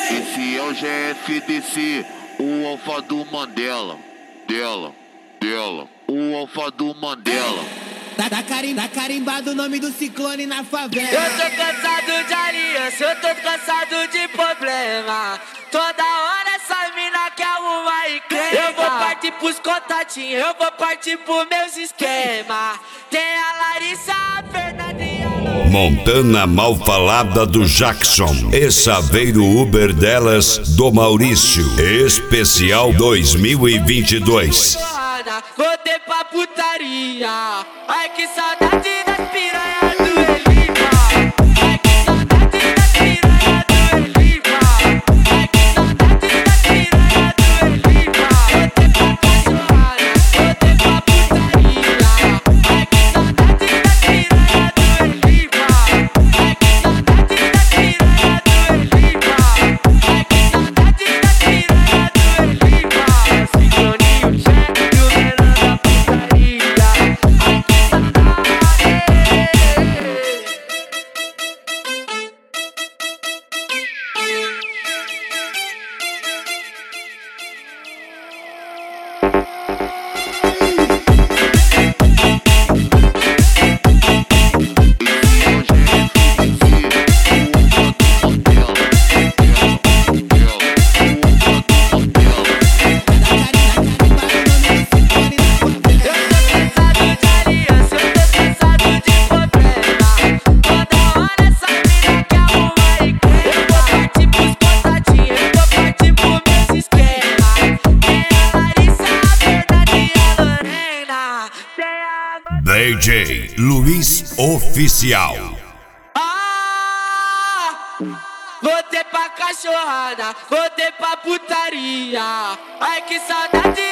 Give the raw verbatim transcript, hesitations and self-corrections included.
Esse é o G F D C, o alfa do Mandela. Dela, dela, o alfa do Mandela. Tá, tá, carim, tá carimbado o nome do ciclone na favela. Eu tô cansado de aliança, eu tô cansado de problema. Toda hora essa mina quer arrumar e crema. Eu vou partir pros contatinhos, eu vou partir pros meus esquemas. Tem a Larissa, a Fernanda e a Lorena. Montana Malfalada do Jackson e Saveiro Uber delas do Maurício. Especial dois mil e vinte e dois. Voltei pra putaria. Ai que saudade das piranhas do Elipa. Ai que saudade das piranhas do Elipa. Ai que saudade das piranhas do Elipa. Voltei pra cachorrada, voltei pra putaria. Ai que saudade das piranhas do Elipa. Ai que saudade das piranhas do Elipa. Ai que saudade das piranhas do Elipa. Sincroninho cheio e o menor da putaria. Ai que saudade. D J Luiz Oficial. Ah, voltei pra cachorrada, voltei pra putaria. Ai que saudade